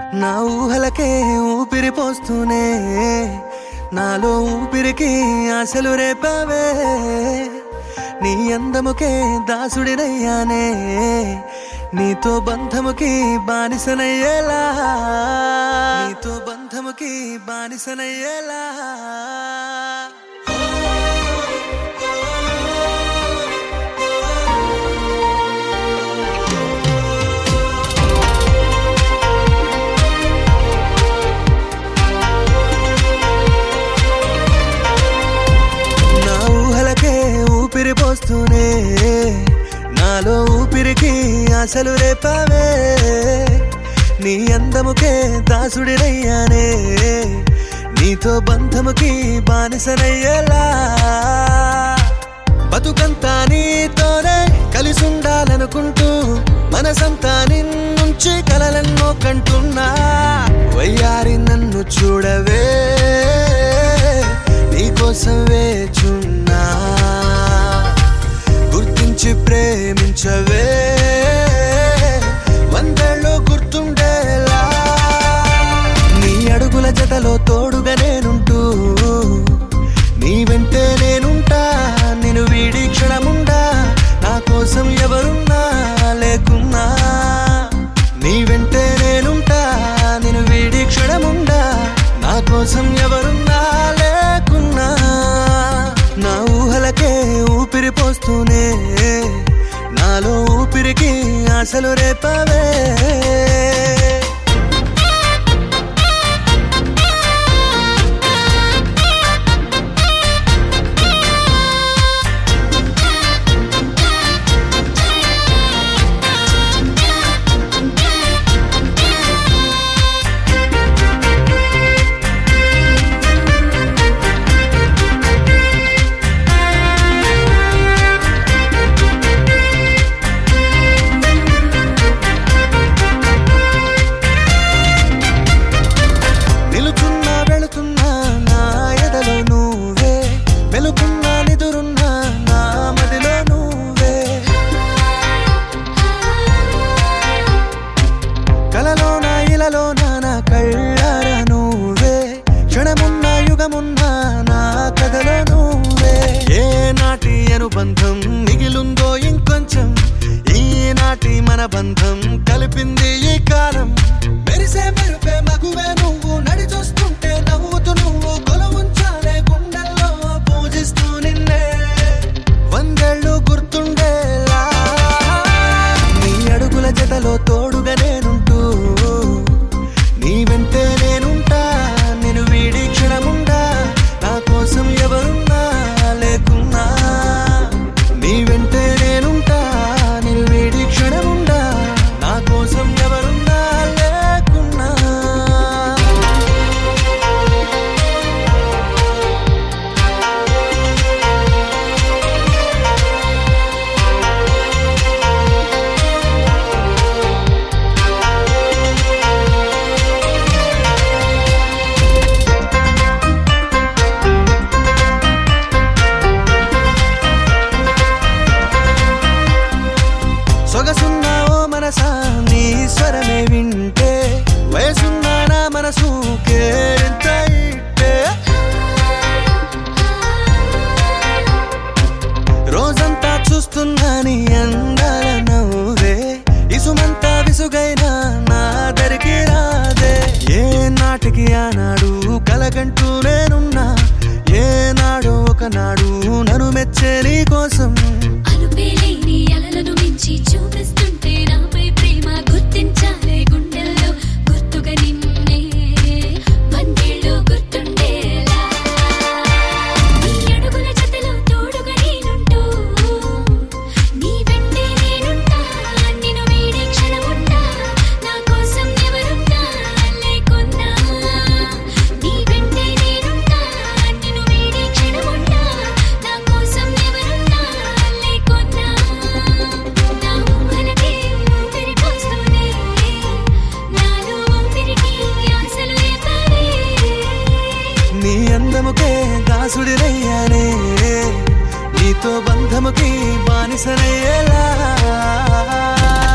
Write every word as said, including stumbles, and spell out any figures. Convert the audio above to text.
నా ఊహలకే ఊపిరి పోస్తూనే నాలో ఊపిరికి ఆశలు రేపావే నీ అందముకే దాసుడినయ్యానే నీతో బంధముకి బానిసనయ్యేలా నీతో బంధముకి బానిసనయ్యేలా ఊపిరి పోస్తూనే నాలో ఊపిరికి ఆశలు రేపావే నీ అందముకే దాసుడినయ్యానే నీతో బంధముకి బానిసనయ్యేలా బతుకంతా నీతోనే కలిసుండాలనుకుంటూ మనసంతా నిన్నుంచి కలలెన్నో కంటున్నా వయ్యారి నన్ను చూడవే నీకోసం వేచున్నా గుర్తించి ప్రేమించవే వందేళ్ళు గుర్తుండేలా నీ అడుగుల జతలో తోడుగా నేనుంటూ నీ వెంటే నేనుంటా నేను వీడి క్షణముండా నా కోసం ఎవరున్నా లేకున్నా నీ వెంటే నేనుంటా నేను వీడి క్షణముండా నా కోసం ఎవరున్నా లేకున్నా నా ఊహలకే ఊపిరి పోస్తూనే నాలో ఊపిరికి ఆశలు రేపావే కళ్ళారా నువ్వే క్షణమున్నా యుగమున్నా నా కథలో నువ్వే ఏ నాటి అనుబంధం మిగిలుందో ఇంకొంచెం ఈనాటి మన బంధం కలిపింది ఈ కాలం మెరిసే మెరుపే మగువే నువ్వు నడిచొస్తుంటే నవ్వుతూ నువ్వు కొలవుంచాలే గుండెల్లో పూజిస్తూ నిన్నే వందేళ్ళు గుర్తుండేలా నీ అడుగుల జతలో తోడుగా నేనుంటూ నీ వెంటే నేనుంటా నేను వీడి క్షణముండా నా కోసం ఎవరున్నా లేకున్నా నీ వెంటే నేనుంటా నేను వీడి క్షణముండా నా కోసం ఎవరున్నా లేకున్నా సొగసున్నా ఓ మనసా నీ స్వరమే వింటే వయసున్నా నా మనసు కేరింత ఇట్టే రోజంతా చూస్తున్నా నీ అందాల నవ్వే ఇసుమంతా విసుగైనా నా దరికి రాదే ఏ నాటికి ఆనాడు కలగంటూ నేనున్నా ఏనాడు ఒకనాడు నన్ను మెచ్చే నీ కోసం చూపిస్తుంటే నాపై ప్రేమ గుర్తించాలే గుండెల్లో గుర్తుగా నిన్నే వందేళ్ళు గుర్తుండేలా నీ అడుగుల జతలో తోడుగా నేనుంటూ నీ వెంటే నేనుంటా నిన్ను వీడి క్షణముండా నా కోసం ఎవరున్నా లేకున్నా నీ వెంటే నేనుంటా నిన్ను వీడి క్షణముండా నా కోసం ఎవరున్నా లేకున్నా నీ అందముకే దాసుడినయ్యానే నీతో బంధముకి బానిసనయ్యేలా